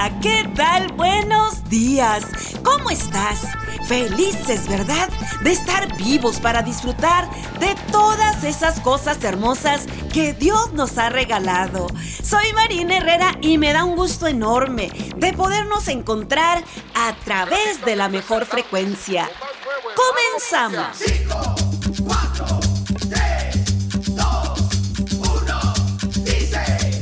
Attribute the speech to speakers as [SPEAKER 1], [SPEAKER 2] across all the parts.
[SPEAKER 1] Hola, ¿qué tal? Buenos días. ¿Cómo estás? Felices, ¿verdad? De estar vivos para disfrutar de todas esas cosas hermosas que Dios nos ha regalado. Soy Marina Herrera y me da un gusto enorme de podernos encontrar a través de la mejor frecuencia. ¡Comenzamos!
[SPEAKER 2] 5, 4, 3, 2, 1, dice.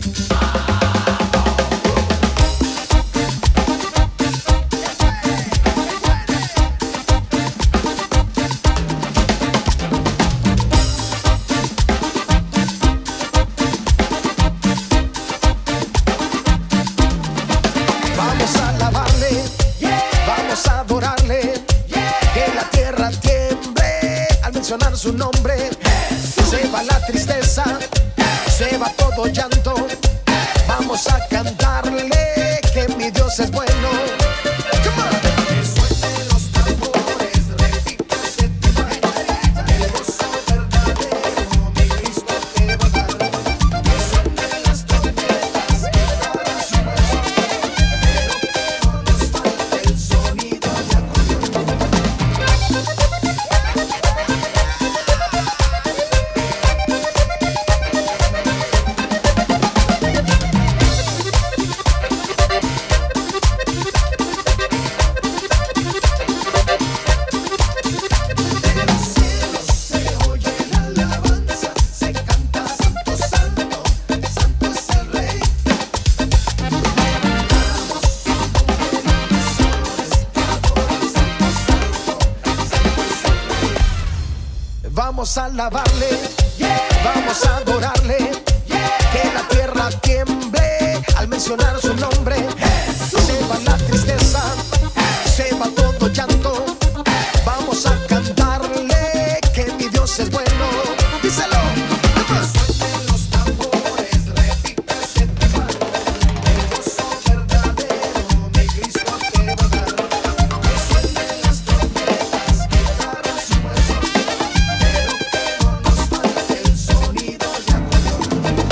[SPEAKER 3] Vamos a alabarle, vamos a adorarle, que la tierra tiemble al mencionar su nombre. Se va la tristeza, se va todo llanto. Vamos a cantarle que mi Dios es bueno. Come on. Que suenen los tambores, repítase tu baile, el gozo verdadero mi Cristo te va a dar. Que suenen las trompetas, que darán su el sonido de acordeón. De los cielos se oye la alabanza, se canta santo, santo, santo es el Rey. Vamos a alabarle, vamos a adorarle, que la tierra tiemble al mencionar su nombre. Se va la tristeza, se va todo llanto. Vamos a cantarle que mi Dios es bueno. Díselo. Que suenen los tambores, repítase tu baile, el gozo verdadero mi Cristo te va a dar. Que suenen las trompetas, que darán su hueso, pero que no nos falte el sonido de acordeón.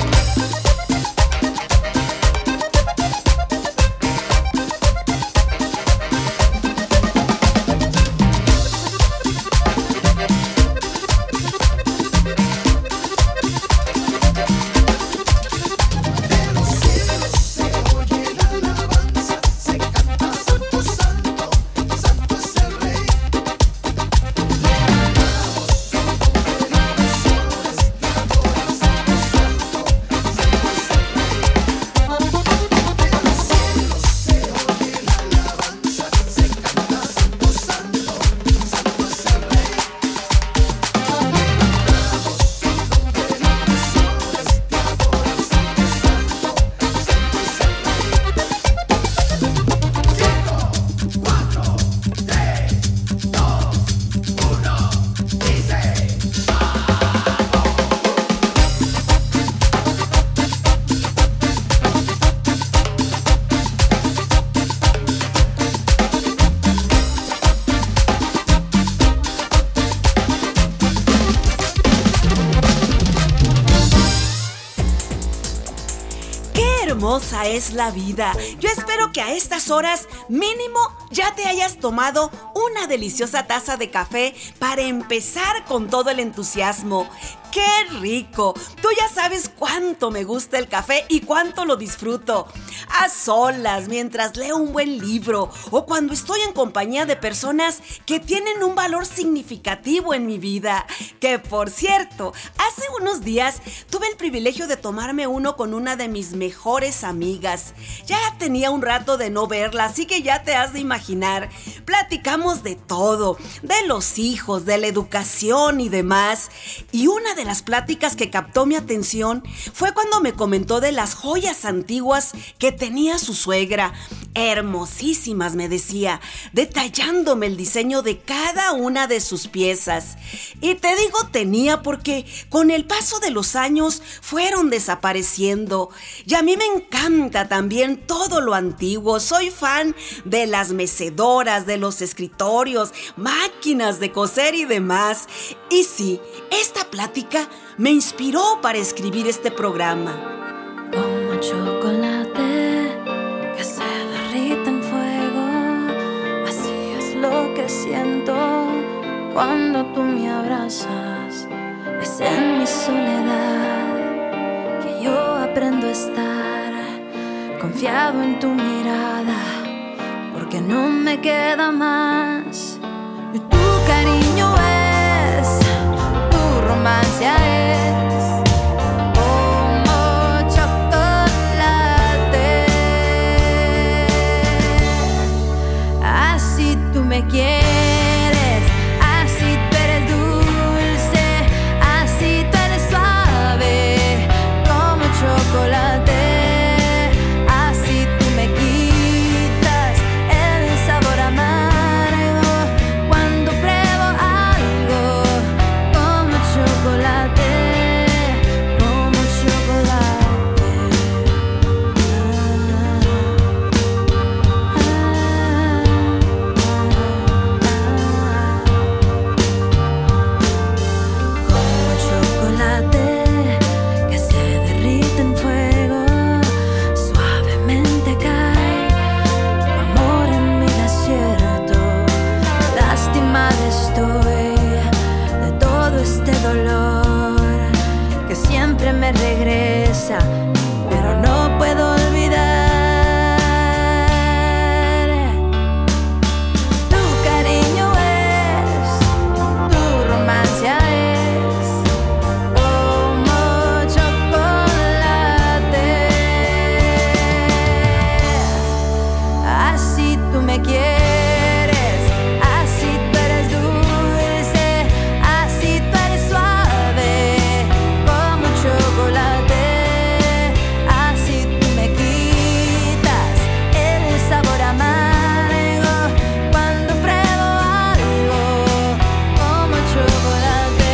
[SPEAKER 3] De los cielos se oye la alabanza, se canta santo, santo, santo es el Rey.
[SPEAKER 1] ¡Qué hermosa es la vida! Yo espero que a estas horas mínimo ya te hayas tomado una deliciosa taza de café para empezar con todo el entusiasmo. ¡Qué rico! Tú ya sabes cuánto me gusta el café y cuánto lo disfruto. A solas, mientras leo un buen libro o cuando estoy en compañía de personas que tienen un valor significativo en mi vida. Que por cierto, hace unos días tuve el privilegio de tomarme uno con una de mis mejores amigas. Ya tenía un rato de no verla, así que ya te has de imaginar. Platicamos de todo, de los hijos, de la educación y demás. Y una de las pláticas que captó mi atención fue cuando me comentó de las joyas antiguas que tenía su suegra. Hermosísimas, me decía, detallándome el diseño de cada una de sus piezas. Y te digo tenía porque con el paso de los años fueron desapareciendo. Y a mí me encanta también todo lo antiguo. Soy fan de las mecedoras, de los escritorios, máquinas de coser y demás. Y sí, esta plática me inspiró para escribir este programa.
[SPEAKER 4] Como chocolate que se siento cuando tú me abrazas. Es en mi soledad que yo aprendo a estar confiado en tu mirada, porque no me queda más. Y tu cariño es, tu romancia es como chocolate. Así tú me quieres, así tú eres dulce, así tú eres suave como chocolate. Así tú me quitas el sabor amargo cuando pruebo algo como chocolate, como chocolate. Como chocolate que se derrite en fuego, suavemente cae tu amor en mi desierto. Lastimada estoy de todo este dolor que siempre me regresa, pero no puedo olvidar. Tu cariño es, tu romancia es como chocolate. Así tú me quieres, así tú eres dulce, así tú eres suave como chocolate. Así tú me quitas el sabor amargo cuando pruebo algo como chocolate.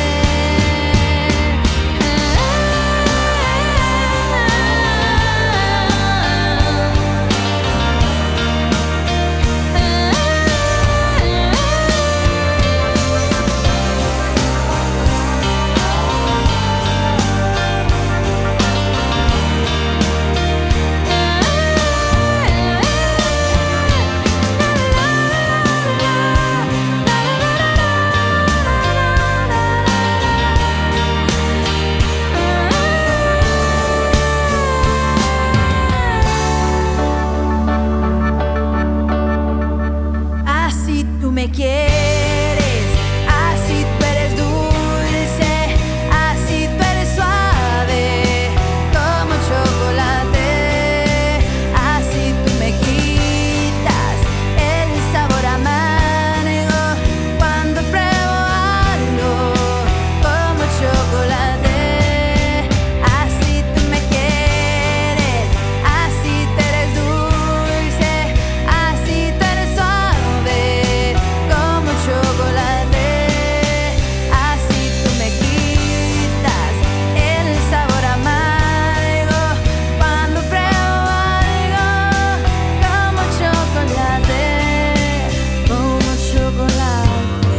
[SPEAKER 4] Así tú me quieres, así tú eres dulce, así tú eres suave como chocolate. Así tú me quitas el sabor amargo cuando pruebo algo como chocolate. Así tú me quieres, así tú eres dulce, así tú eres suave como chocolate. Así tú me quitas el sabor amargo cuando pruebo algo como chocolate, como chocolate.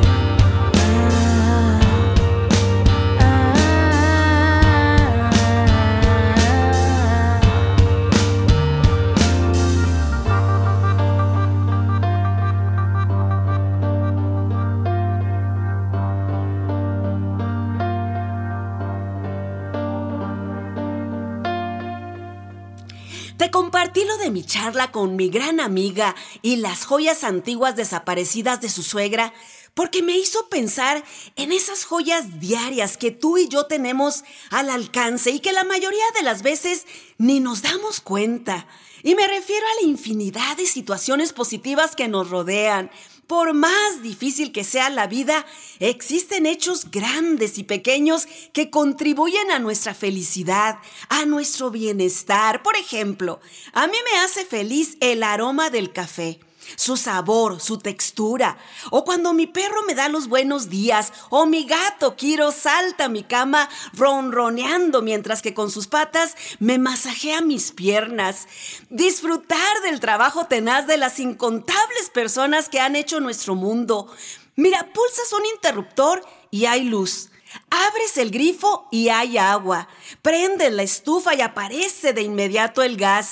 [SPEAKER 1] Te compartí lo de mi charla con mi gran amiga y las joyas antiguas desaparecidas de su suegra, porque me hizo pensar en esas joyas diarias que tú y yo tenemos al alcance y que la mayoría de las veces ni nos damos cuenta. Y me refiero a la infinidad de situaciones positivas que nos rodean. Por más difícil que sea la vida, existen hechos grandes y pequeños que contribuyen a nuestra felicidad, a nuestro bienestar. Por ejemplo, a mí me hace feliz el aroma del café, su sabor, su textura, o cuando mi perro me da los buenos días, o mi gato Kiro salta a mi cama ronroneando mientras que con sus patas me masajea mis piernas. Disfrutar del trabajo tenaz de las incontables personas que han hecho nuestro mundo. Mira, pulsas un interruptor y hay luz. Abres el grifo y hay agua. Prendes la estufa y aparece de inmediato el gas.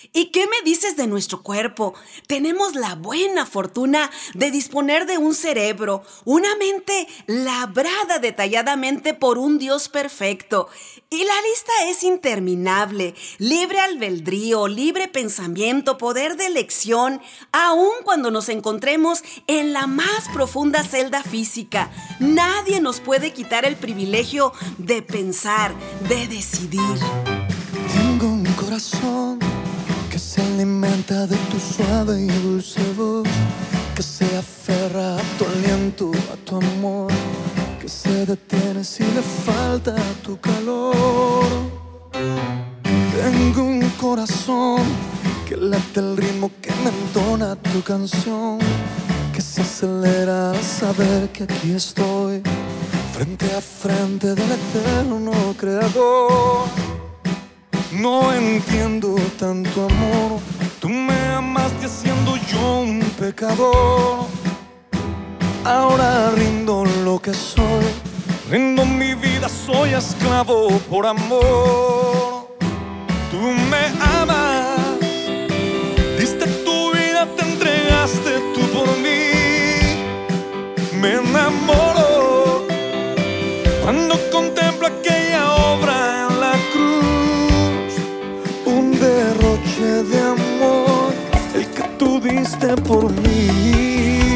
[SPEAKER 1] ¿Y qué me dices de nuestro cuerpo? Tenemos la buena fortuna de disponer de un cerebro, una mente labrada detalladamente por un Dios perfecto. Y la lista es interminable: libre albedrío, libre pensamiento, poder de elección, aun cuando nos encontremos en la más profunda celda física. Nadie nos puede quitar el privilegio de pensar, de decidir.
[SPEAKER 5] Tengo un corazón que se alimenta de tu suave y dulce voz, que se aferra a tu aliento, a tu amor, que se detiene si le falta tu calor. Tengo un corazón que late el ritmo que me entona tu canción, que se acelera al saber que aquí estoy, frente a frente del eterno creador. No entiendo tanto amor, tú me amaste siendo yo un pecador. Ahora rindo lo que soy, rindo mi vida, soy esclavo por amor. Tú me amas, diste tu vida, te entregaste tú por mí. Me enamoro cuando contemplo aquella obra en la cruz, un derroche de amor, el que tú diste por mí.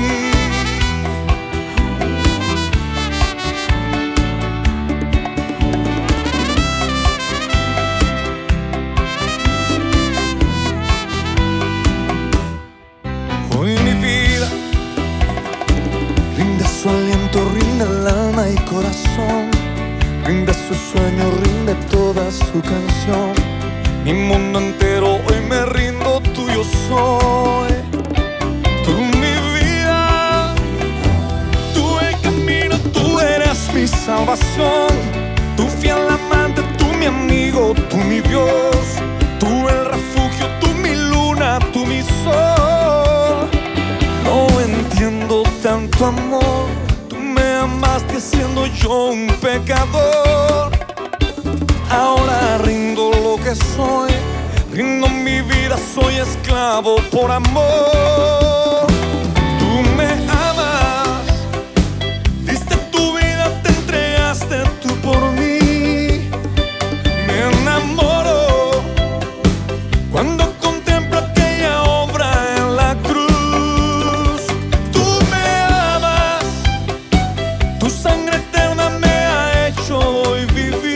[SPEAKER 5] Hoy mi vida rinde su aliento, rinde el alma y corazón, rinde su sueño, rinde toda su canción. Mi mundo entero hoy me rindo, tuyo soy. Tú mi vida, tú el camino, tú eres mi salvación. Tú fiel amante, tú mi amigo, tú mi Dios. Tú el refugio, tú mi luna, tú mi sol. No entiendo tanto amor, tú me amaste siendo yo un pecador. Ahora rindo lo que soy, rindo mi vida, soy esclavo por amor. Tú me amas, diste tu vida, te entregaste tú por mí. Me enamoro cuando contemplo aquella obra en la cruz. Tú me amas, tu sangre eterna me ha hecho hoy vivir.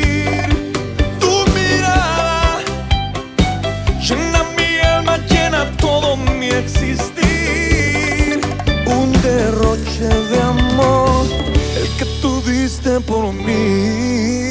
[SPEAKER 5] Llena mi alma, llena todo mi existir. Un derroche de amor, el que tú diste por mí.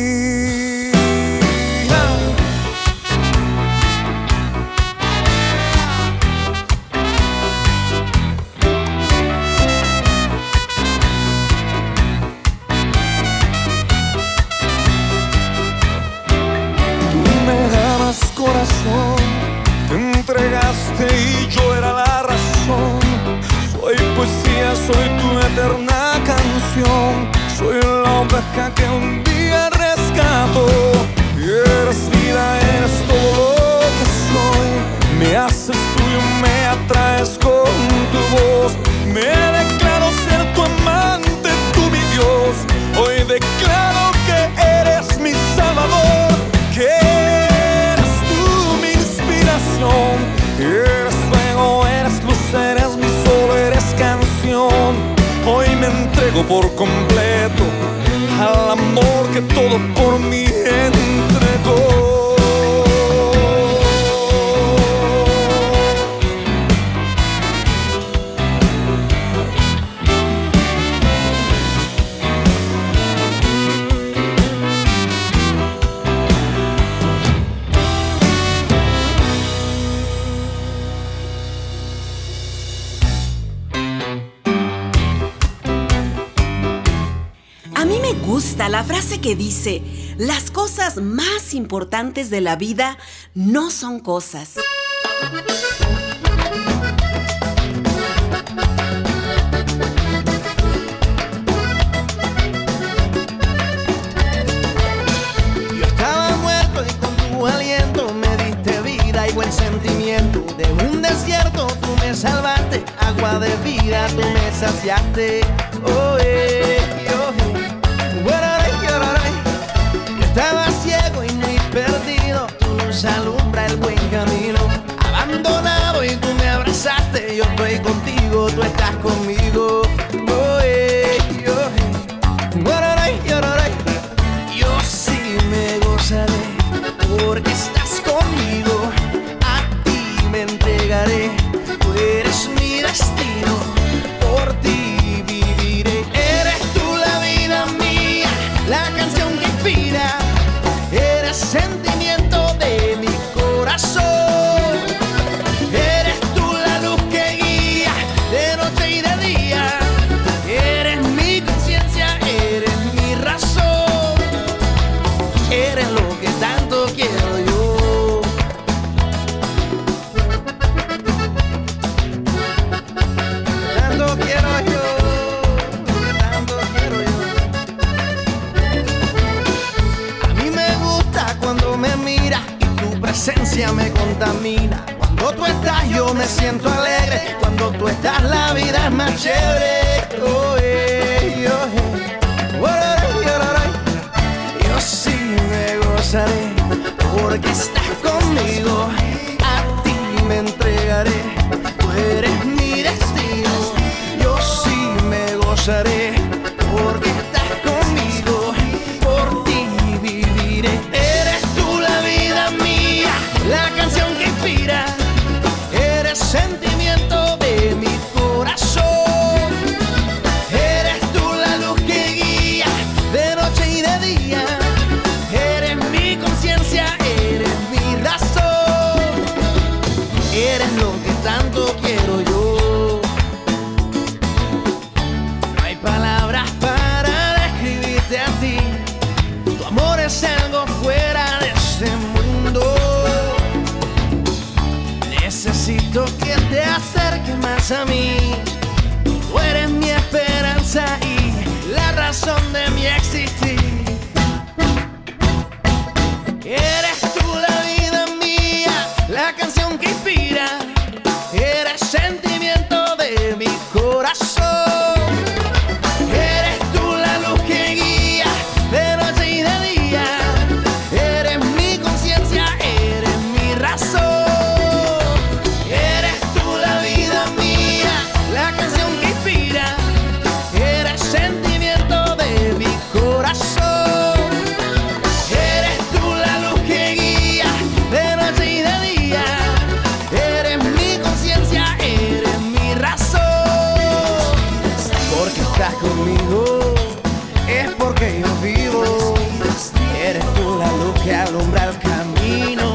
[SPEAKER 5] Tú me amas, corazón, te entregaste y yo era la razón. Soy poesía, soy tu eterna canción. Soy la oveja que un día rescato. Y eres vida, eres todo lo que soy. Me haces tuyo, me atraes con tu voz. Me declaro ser tu amante, tú mi Dios. Hoy declaro que eres mi Salvador, que eres tú mi inspiración. Eres fuego, eres luz, eres mi sol, eres canción. Hoy me entrego por completo al amor que todo por mí entregó.
[SPEAKER 1] A mí me gusta la frase que dice: las cosas más importantes de la vida no son cosas.
[SPEAKER 3] Yo estaba muerto y con tu aliento me diste vida y buen sentimiento. De un desierto tú me salvaste, agua de vida tú me saciaste. Oh, yo estaba ciego y muy perdido, tu luz alumbra el buen camino. Abandonado y tú me abrazaste, yo estoy contigo, tú estás conmigo. Oh, yo sí me gozaré porque estás conmigo. A ti me entregaré, tú eres mi destino, por ti viviré. Eres tú la vida mía, la canción que inspira, eres sentimiento de mi corazón. Eres tú la luz que guía de noche y de día, eres mi conciencia, eres mi razón, eres lo que tanto quiero yo. Tanto quiero yo, tanto quiero yo. A mí me gusta cuando me miras y tu presencia me contamina. Cuando tú estás yo me siento alegre, cuando tú estás la vida es más chévere. Yo sí me gozaré porque estás conmigo. A ti me entregaré, tú eres mi destino. Yo sí me gozaré porque estás conmigo, por ti viviré. Eres tú la vida mía, la canción que inspira, eres sentimiento de mi corazón. Eres tú la luz que guía de noche y de día, eres mi conciencia, eres mi razón, eres lo que tanto quiero yo. No hay palabras para describirte a ti, tu amor es algo fuera de este mundo. Necesito que te acerques más a mí, tú eres mi esperanza y la razón de mi existir. Eres tú la vida mía, la canción que inspira, eres sentimiento de mi corazón. Eres tú la luz que guía de noche y de día, eres mi conciencia, eres mi razón. Eres tú la vida mía, la canción que inspira, eres sentimiento de mi corazón. Eres tú la luz que guía de noche y de día, eres mi conciencia, eres mi razón. Porque estás conmigo, es porque yo vivo. Eres tú la luz que alumbra el camino.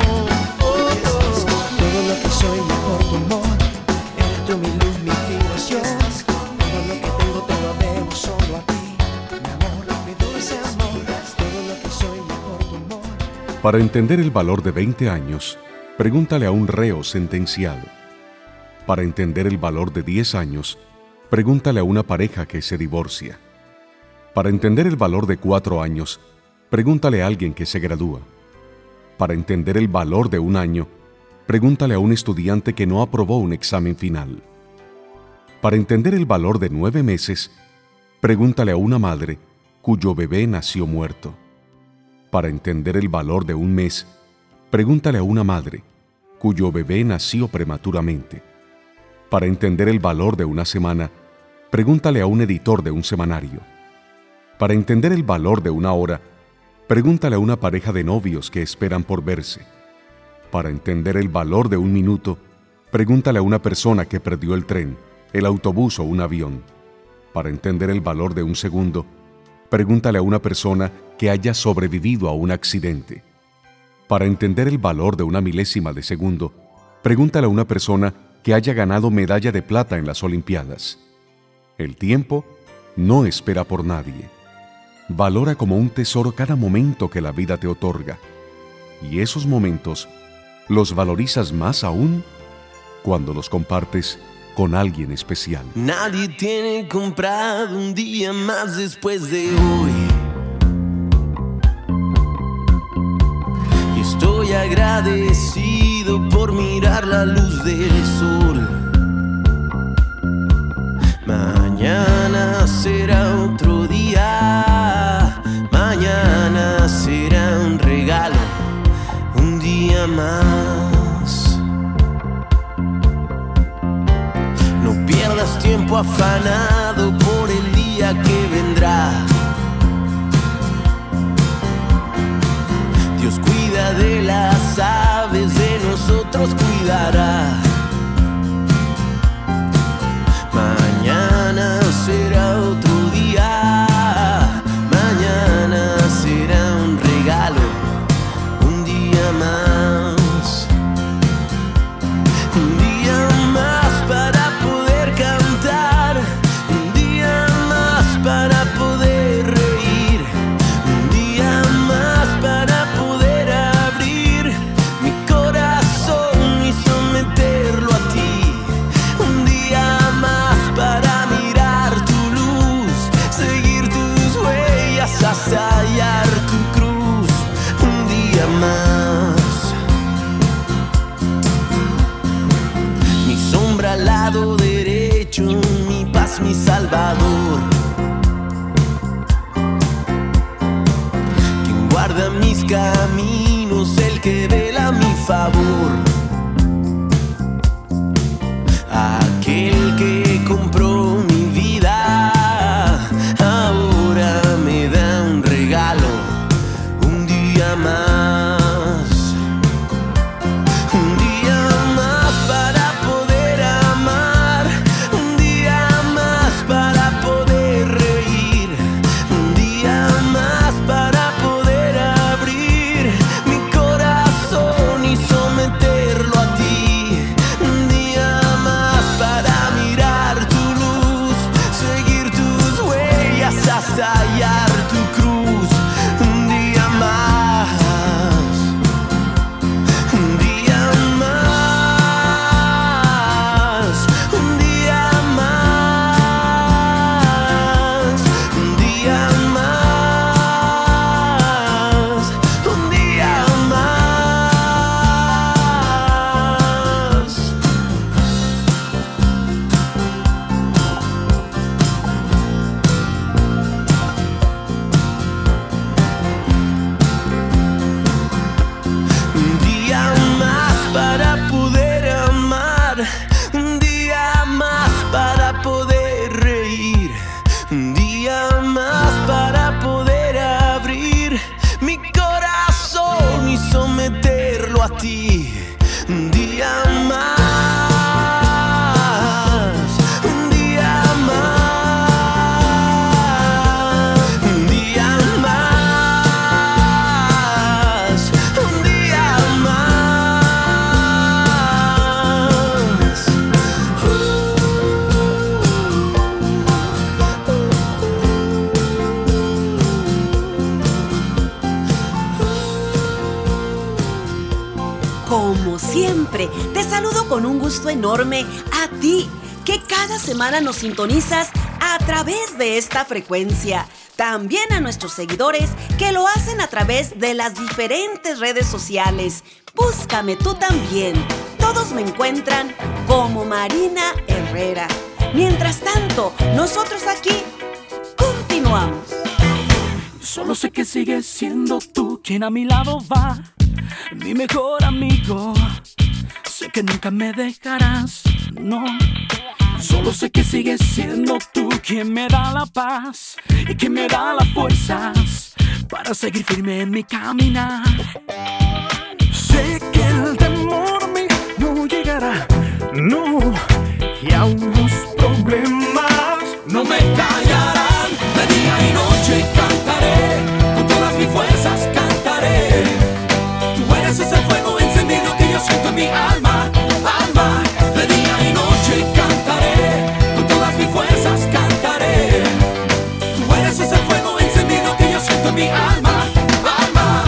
[SPEAKER 3] Todo lo que soy es por tu amor, eres tú mi luz, mi inspiración. Todo lo que tengo te lo debo solo a ti, mi amor, mi dulce amor. Todo lo que soy es por tu amor.
[SPEAKER 6] Para entender el valor de 20 años, pregúntale a un reo sentenciado. Para entender el valor de 10 años, pregúntale a una pareja que se divorcia. Para entender el valor de 4 años, pregúntale a alguien que se gradúa. Para entender el valor de 1 año, pregúntale a un estudiante que no aprobó un examen final. Para entender el valor de 9 meses, pregúntale a una madre cuyo bebé nació muerto. Para entender el valor de 1 mes, pregúntale a una madre cuyo bebé nació prematuramente. Para entender el valor de 1 semana, pregúntale a un editor de un semanario. Para entender el valor de 1 hora, pregúntale a una pareja de novios que esperan por verse. Para entender el valor de 1 minuto, pregúntale a una persona que perdió el tren, el autobús o un avión. Para entender el valor de 1 segundo, pregúntale a una persona que haya sobrevivido a un accidente. Para entender el valor de 1 milésima de segundo, pregúntale a una persona que haya ganado medalla de plata en las Olimpiadas. El tiempo no espera por nadie. Valora como un tesoro cada momento que la vida te otorga. Y esos momentos los valorizas más aún cuando los compartes con alguien especial.
[SPEAKER 7] Nadie tiene comprado un día más después de hoy. Y estoy agradecido por por mirar la luz del sol. Mañana será otro día, mañana será un regalo, un día más. No pierdas tiempo afanado por el día que vendrá. Dios cuida de las aves, de nosotros cuidará. Mañana será otro día, mañana será un regalo, un día más. Un día más para poder cantar, un día más para poder reír, un día más para poder abrir mi corazón y someterlo a ti. Un día más para mirar tu luz, seguir tus huellas hasta hallar tu cruz. Un día más. Mi sombra al lado derecho, mi paz, mi salvador. Quien guarda mis caminos, el que vela a mi favor. Aquel que compró mi vida, ahora me da un regalo, un día más. Un día más para poder amar, un día más para poder reír, un día más para poder abrir mi corazón y someterlo a ti. Un día más para mirar tu luz, seguir tus huellas hasta hallar tu cruz. Un día más. Un día más, un día más, un día más, un día más. Un día más para poder amar, un día más para poder reír, un día más para poder abrir mi corazón y someterlo a ti. Un día más, un día más, un día más, un día más.
[SPEAKER 1] Como siempre, te saludo con un gusto enorme a ti, que cada semana nos sintonizas a través de esta frecuencia. También a nuestros seguidores que lo hacen a través de las diferentes redes sociales. Búscame tú también. Todos me encuentran como Marina Herrera. Mientras tanto, nosotros aquí continuamos.
[SPEAKER 8] Solo sé que sigues siendo tú quien a mi lado va, mi mejor amigo. Sé que nunca me dejarás, no. Solo sé que sigues siendo tú quien me da la paz y quien me da las fuerzas para seguir firme en mi caminar. Sé que el temor a mí no llegará, no. Y aún los problemas no me callarán. De día y noche cantaré, con todas mis fuerzas cantaré. Tú eres ese fuego encendido que yo siento en mi alma, alma. De día y noche cantaré, con todas mis fuerzas cantaré. Tú eres ese fuego encendido que yo siento en mi alma, alma.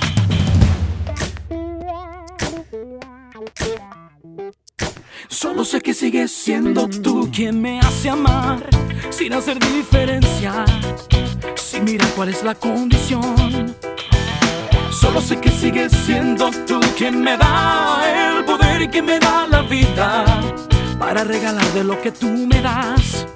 [SPEAKER 8] Solo sé que sigues siendo tú quien me hace amar, sin hacer diferencia, sin mirar cuál es la condición. Solo sé que sigues siendo tú quien me da el poder y que me da la vida para regalar de lo que tú me das.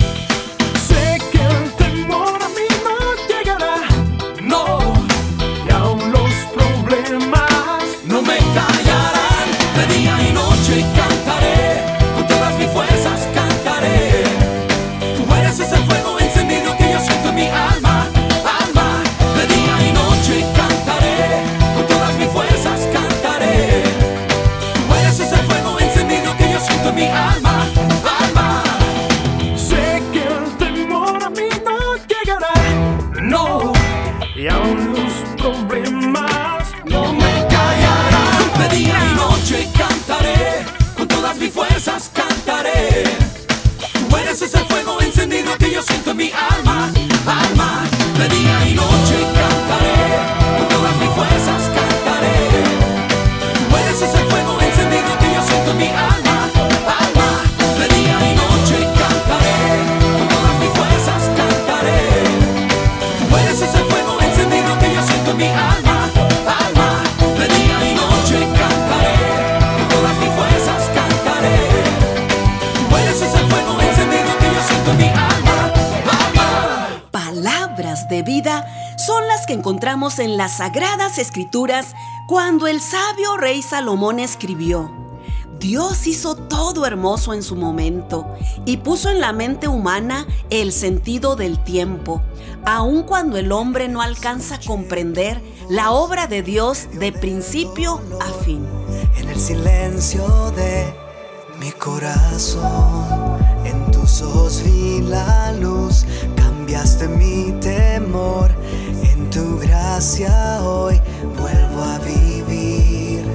[SPEAKER 8] Sé que el temor a mí no llegará, no, y aún los problemas no me callarán. De día y noche cantaré, con todas mis fuerzas cantaré. Tú eres ese fuego encendido que yo siento en mi alma, alma. De día y noche cantaré, con todas mis fuerzas cantaré. Tú eres ese fuego encendido que yo siento en mi alma, alma. Sé que el temor a mí no llegará, no, y aún los problemas no me callarán. De día y noche cantaré, con todas mis fuerzas cantaré. Tú eres ese fuego encendido que yo siento en mi alma, alma. De día y noche cantaré, con todas mis fuerzas cantaré. Tú eres ese fuego encendido que yo siento en mi alma, alma. De día y noche cantaré, con todas mis fuerzas cantaré. Tú eres ese fuego encendido que yo siento en mi alma, alma. De día y noche cantaré, con todas mis fuerzas cantaré. Tú eres ese fuego encendido que yo siento en mi alma, alma.
[SPEAKER 1] Palabras de vida son las que encontramos en las Sagradas Escrituras cuando el sabio rey Salomón escribió: Dios hizo todo hermoso en su momento y puso en la mente humana el sentido del tiempo, aun cuando el hombre no alcanza a comprender la obra de Dios de principio a fin.
[SPEAKER 9] En el silencio de mi corazón, en tus ojos vi la luz, cambiaste mi temor, en tu gracia hoy vuelvo a vivir.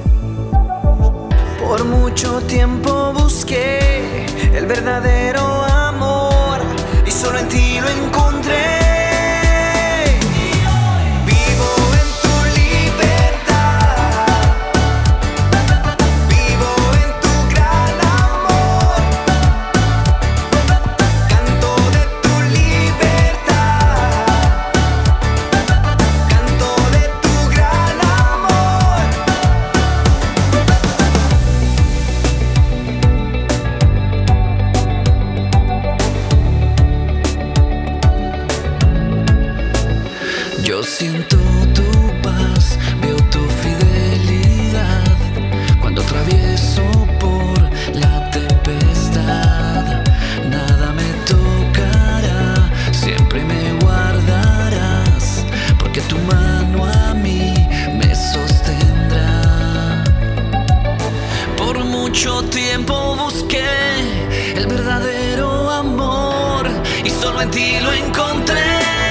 [SPEAKER 9] Por mucho tiempo busqué el verdadero amor y solo en ti lo encontré. Yo siento tu paz, veo tu fidelidad cuando atravieso por la tempestad. Nada me tocará, siempre me guardarás, porque tu mano a mí me sostendrá. Por mucho tiempo busqué el verdadero amor y solo en ti lo encontré.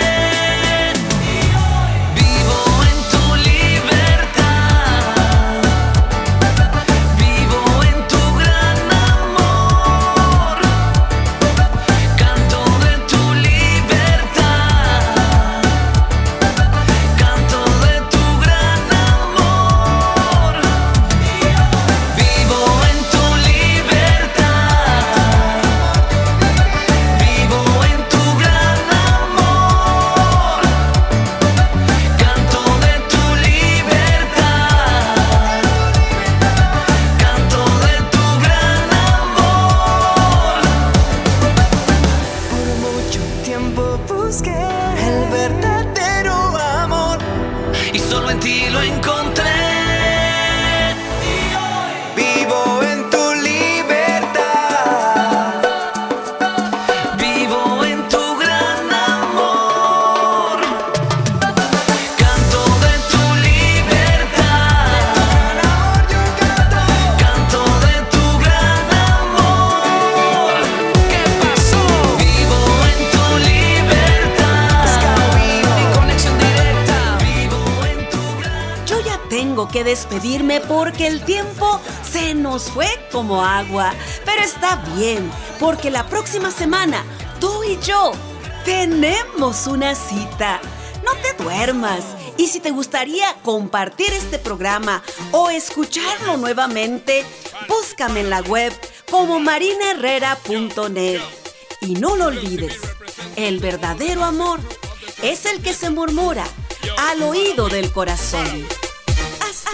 [SPEAKER 1] Que despedirme porque el tiempo se nos fue como agua, pero está bien porque la próxima semana tú y yo tenemos una cita. No te duermas, y si te gustaría compartir este programa o escucharlo nuevamente, búscame en la web como marinaherrera.net. Y no lo olvides, el verdadero amor es el que se murmura al oído del corazón. Hasta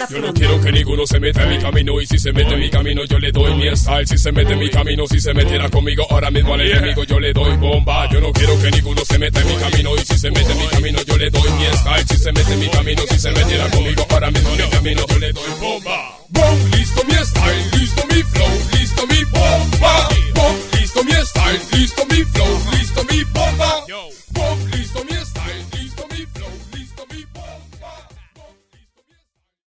[SPEAKER 1] hasta
[SPEAKER 10] Yo no
[SPEAKER 1] pronto.
[SPEAKER 10] quiero que ninguno se meta en mi camino. Y si se mete en mi camino yo le doy mi style. Si se mete en mi camino, si se metiera conmigo ahora mismo al enemigo yo le doy bomba. Yo no quiero que ninguno se meta en mi camino. Y si se mete en mi camino yo le doy mi style. Si se mete en mi camino, si se metiera conmigo ahora